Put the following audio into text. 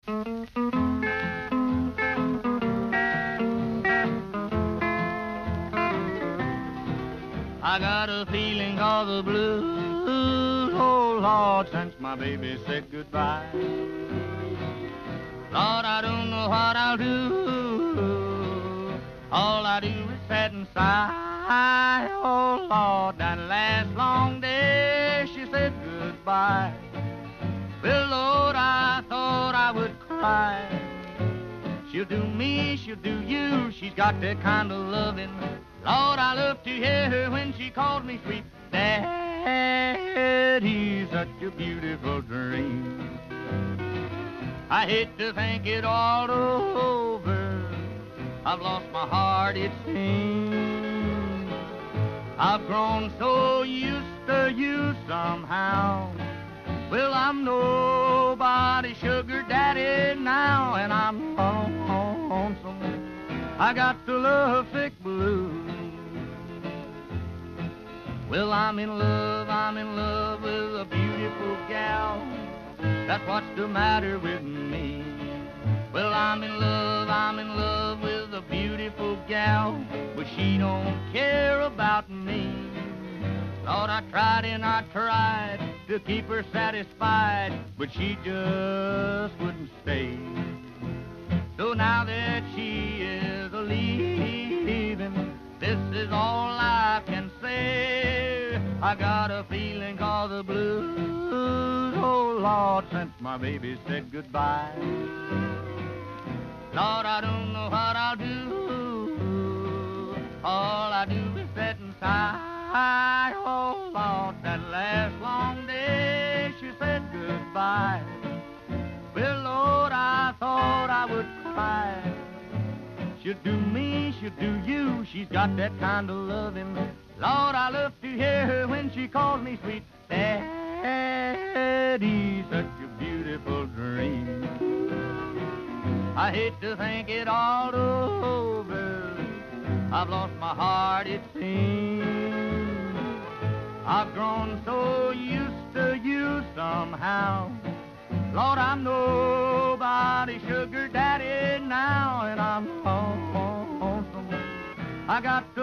I got a feeling of the blues, oh Lord, since my baby said goodbye. Lord, I don't know what I'll do. All I do is sit and sigh. Oh Lord, that last long day she said goodbye. Well, Lord, I thought I would cry. She'll do me, she'll do you. She's got that kind of loving. Lord, I love to hear her when she calls me sweet Daddy. Such a beautiful dream. I hate to think it all over. I've lost my heart, it seems. I've grown so used to you somehow. Well, I'm nobody's sugar daddy now, and I'm lonesome. I got the lovesick blues. Well, I'm in love with a beautiful gal. That's what's the matter with me. Well, I'm in love with a beautiful gal, but she don't care about me. Lord, I tried and I tried to keep her satisfied, but she just wouldn't stay. So now that she is a-leaving, this is all I can say. I got a feeling of the blues, oh Lord, since my baby said goodbye. Lord, I don't know what I'll do. All I do is sit and sigh. Oh Lord, that last long day she said goodbye. Well, Lord, I thought I would cry. She'll do me, she'll do you. She's got that kind of loving. Lord, I love to hear her when she calls me sweet Daddy. Such a beautiful dream. I hate to think it all over. I've lost my heart, it seems. I've grown so used to you somehow. Lord, I'm nobody's sugar daddy now, and I'm lonesome. I got to